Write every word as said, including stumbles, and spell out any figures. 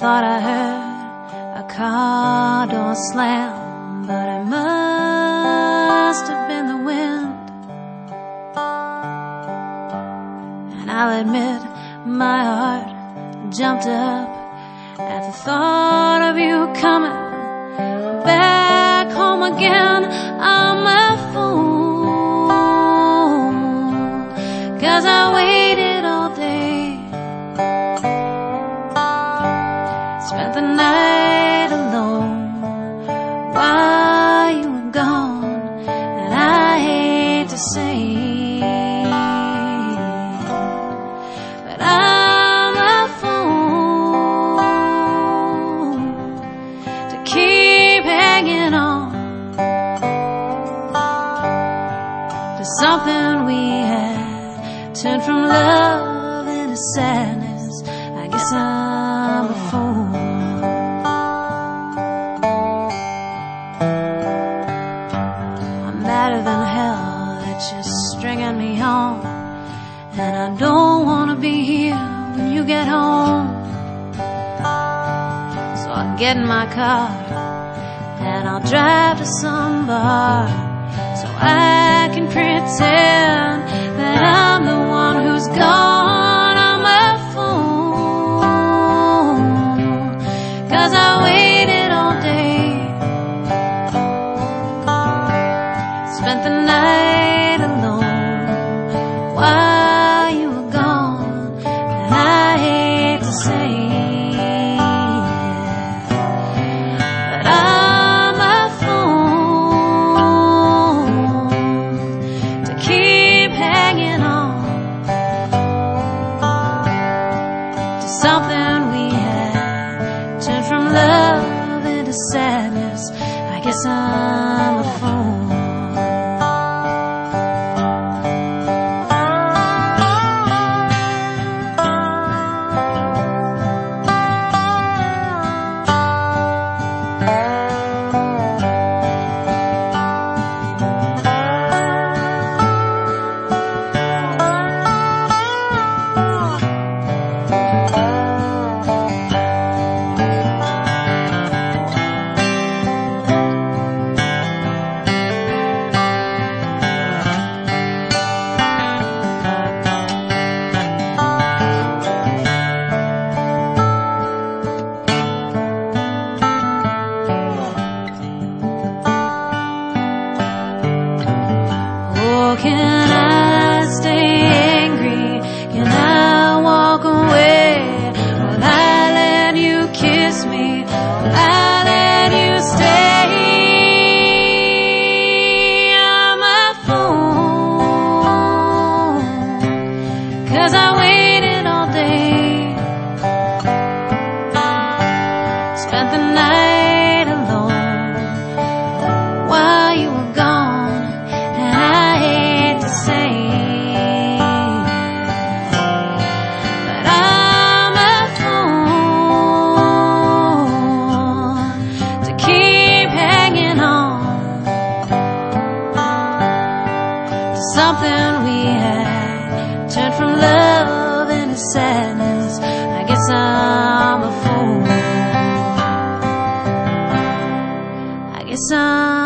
thought I heard a car door slam, but it must have been the wind. And I'll admit my heart jumped up at the thought of you coming back home again. I'm a fool, 'cause I waited all day, spent the night alone while you were gone. And I hate to say, but I'm a fool to keep hanging on to something we had, turned from love into sadness. I guess I'm a fool. I'm madder than hell that you're stringing me on, and I don't want to be here when you get home. So I'll get in my car and I'll drive to some bar, so I can pretend that I'm the one who's gone. I'm a fool, 'cause I waited all day, spent the night alone while you were gone. And I hate to say it, but I'm a fool to keep hanging on to something we had, turned from love into sadness. I guess I'm a fool. Can I stay angry? Can I walk away? Will I let you kiss me? Will I let you stay? I'm a fool, 'cause I waited all day, spent the night alone while you were gone. And I hate to say, but I'm a fool to keep hanging on to something we had, turned from love into sadness. I guess I'm a fool. I guess I'm